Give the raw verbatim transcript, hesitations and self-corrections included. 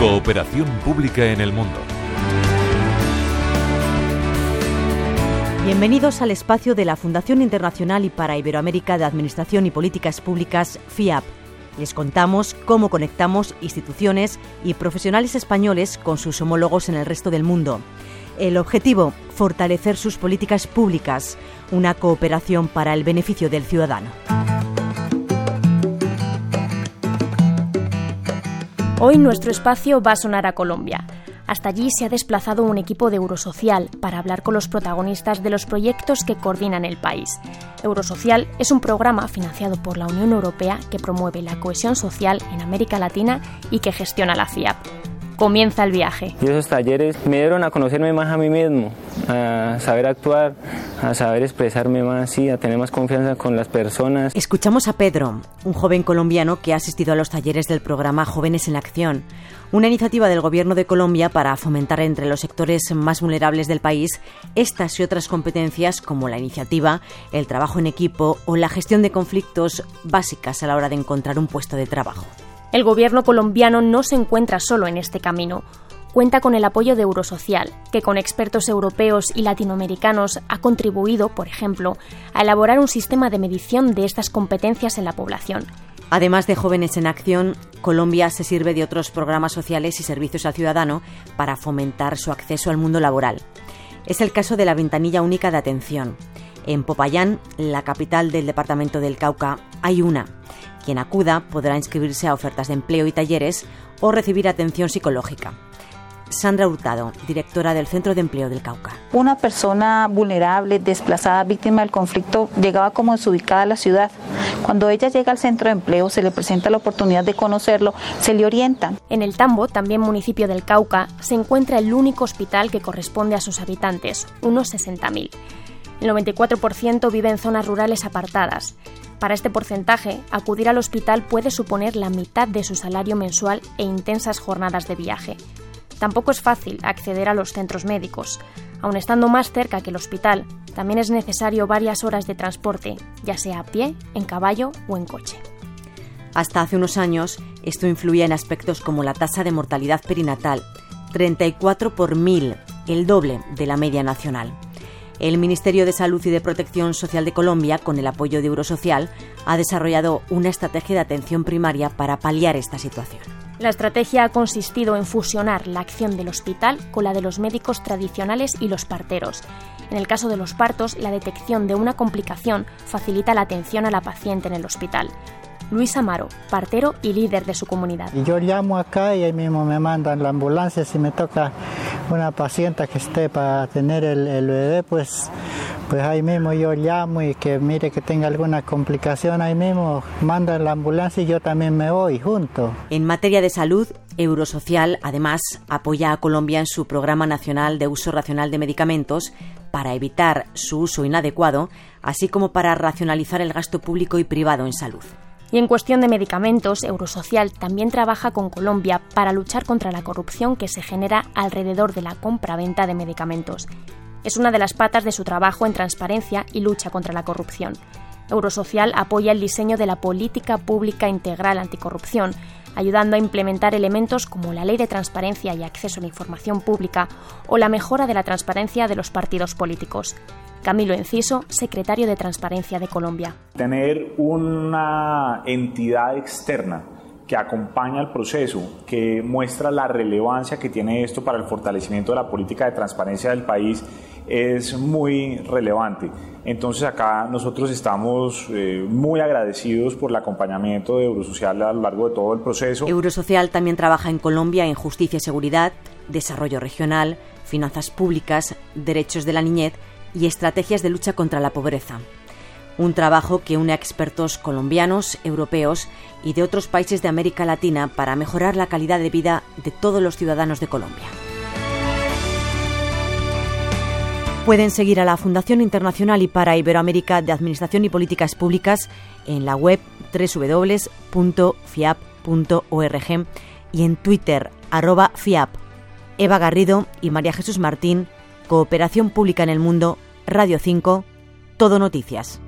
Cooperación pública en el mundo. Bienvenidos al espacio de la Fundación Internacional y para Iberoamérica de Administración y Políticas Públicas, FIAP. Les contamos cómo conectamos instituciones y profesionales españoles con sus homólogos en el resto del mundo. El objetivo, fortalecer sus políticas públicas, una cooperación para el beneficio del ciudadano. Hoy nuestro espacio va a sonar a Colombia. Hasta allí se ha desplazado un equipo de Eurosocial para hablar con los protagonistas de los proyectos que coordinan el país. Eurosocial es un programa financiado por la Unión Europea que promueve la cohesión social en América Latina y que gestiona la FIAP. Comienza el viaje. Y esos talleres me dieron a conocerme más a mí mismo, a saber actuar, a saber expresarme más, sí, a tener más confianza con las personas. Escuchamos a Pedro, un joven colombiano que ha asistido a los talleres del programa Jóvenes en Acción, una iniciativa del Gobierno de Colombia para fomentar entre los sectores más vulnerables del país estas y otras competencias como la iniciativa, el trabajo en equipo o la gestión de conflictos básicas a la hora de encontrar un puesto de trabajo. El gobierno colombiano no se encuentra solo en este camino. Cuenta con el apoyo de Eurosocial, que con expertos europeos y latinoamericanos ha contribuido, por ejemplo, a elaborar un sistema de medición de estas competencias en la población. Además de Jóvenes en Acción, Colombia se sirve de otros programas sociales y servicios al ciudadano para fomentar su acceso al mundo laboral. Es el caso de la Ventanilla Única de Atención. En Popayán, la capital del departamento del Cauca, hay una. Quien acuda podrá inscribirse a ofertas de empleo y talleres o recibir atención psicológica. Sandra Hurtado, directora del Centro de Empleo del Cauca. Una persona vulnerable, desplazada, víctima del conflicto, llegaba como desubicada a la ciudad. Cuando ella llega al centro de empleo, se le presenta la oportunidad de conocerlo, se le orientan. En El Tambo, también municipio del Cauca, se encuentra el único hospital que corresponde a sus habitantes, unos sesenta mil. El noventa y cuatro por ciento vive en zonas rurales apartadas. Para este porcentaje, acudir al hospital puede suponer la mitad de su salario mensual e intensas jornadas de viaje. Tampoco es fácil acceder a los centros médicos. Aun estando más cerca que el hospital, también es necesario varias horas de transporte, ya sea a pie, en caballo o en coche. Hasta hace unos años, esto influía en aspectos como la tasa de mortalidad perinatal, treinta y cuatro por mil, el doble de la media nacional. El Ministerio de Salud y de Protección Social de Colombia, con el apoyo de Eurosocial, ha desarrollado una estrategia de atención primaria para paliar esta situación. La estrategia ha consistido en fusionar la acción del hospital con la de los médicos tradicionales y los parteros. En el caso de los partos, la detección de una complicación facilita la atención a la paciente en el hospital. Luis Amaro, partero y líder de su comunidad. Y yo llamo acá y ahí mismo me mandan la ambulancia. Si me toca una paciente que esté para tener el, el bebé, pues, pues ahí mismo yo llamo y que mire que tenga alguna complicación, ahí mismo mandan la ambulancia y yo también me voy junto. En materia de salud, Eurosocial además apoya a Colombia en su Programa Nacional de Uso Racional de Medicamentos para evitar su uso inadecuado, así como para racionalizar el gasto público y privado en salud. Y en cuestión de medicamentos, Eurosocial también trabaja con Colombia para luchar contra la corrupción que se genera alrededor de la compra-venta de medicamentos. Es una de las patas de su trabajo en transparencia y lucha contra la corrupción. Eurosocial apoya el diseño de la política pública integral anticorrupción, ayudando a implementar elementos como la Ley de Transparencia y Acceso a la Información Pública o la mejora de la transparencia de los partidos políticos. Camilo Enciso, secretario de Transparencia de Colombia. Tener una entidad externa que acompaña el proceso, que muestra la relevancia que tiene esto para el fortalecimiento de la política de transparencia del país, es muy relevante. Entonces acá nosotros estamos eh, muy agradecidos por el acompañamiento de Eurosocial a lo largo de todo el proceso. Eurosocial también trabaja en Colombia en justicia y seguridad, desarrollo regional, finanzas públicas, derechos de la niñez y estrategias de lucha contra la pobreza. Un trabajo que une a expertos colombianos, europeos y de otros países de América Latina para mejorar la calidad de vida de todos los ciudadanos de Colombia. Pueden seguir a la Fundación Internacional y para Iberoamérica de Administración y Políticas Públicas en la web doble u doble u doble u punto fiap punto org y en Twitter, arroba fiap. Eva Garrido y María Jesús Martín, Cooperación Pública en el Mundo, Radio cinco, Todo Noticias.